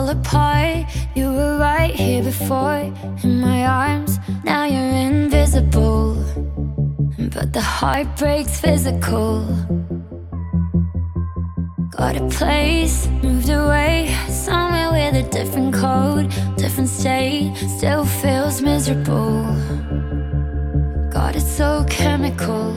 fall apart. You were right here before, in my arms. Now you're invisible, but the heartbreak's physical. Got a place, moved away, somewhere with a different code, different state, still feels miserable. God, it's so chemical.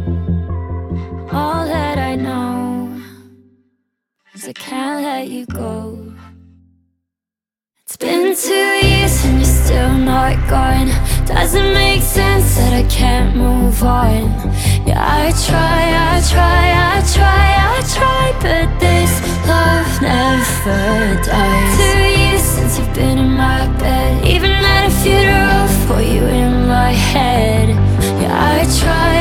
All that I know is I can't let you go. It's been 2 years and you're still not gone. Doesn't make sense that I can't move on. Yeah, I try, but this love never dies. 2 years since you've been in my bed, even at a funeral for you in my head. Yeah, I try,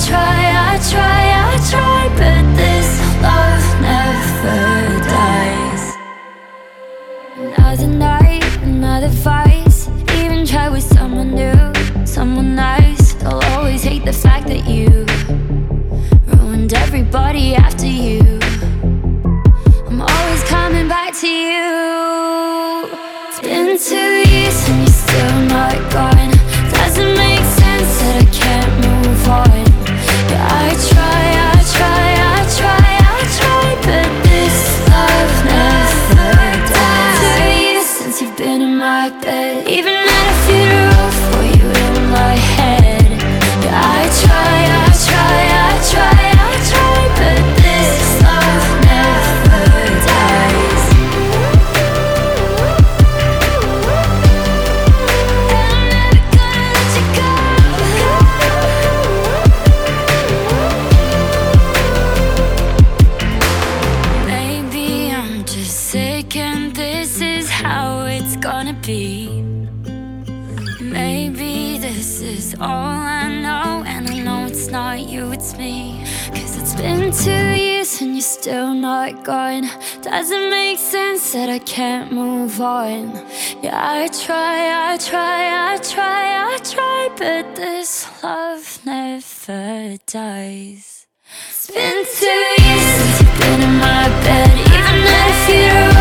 but this love never dies. Another night, another vice. Even try with someone new, someone nice. They'll always hate the fact that you ruined everybody after you. I'm always coming back to you. It's been 2 years and you're still not gone. Doesn't make sense that I can't move on. Yeah, I try, but this love never dies. 2 years since you've been in my bed, even at a funeral for you in my head. Yeah, I try, but this love never dies. And I'm never gonna let you go. Maybe I'm just sick and this is how it's gonna be. Maybe this is all I know, and I know it's not you, it's me. 'Cause it's been 2 years and you're still not gone. Doesn't make sense that I can't move on. Yeah, I try, but this love never dies. It's been 2 years since you've been in my bed, even at a funeral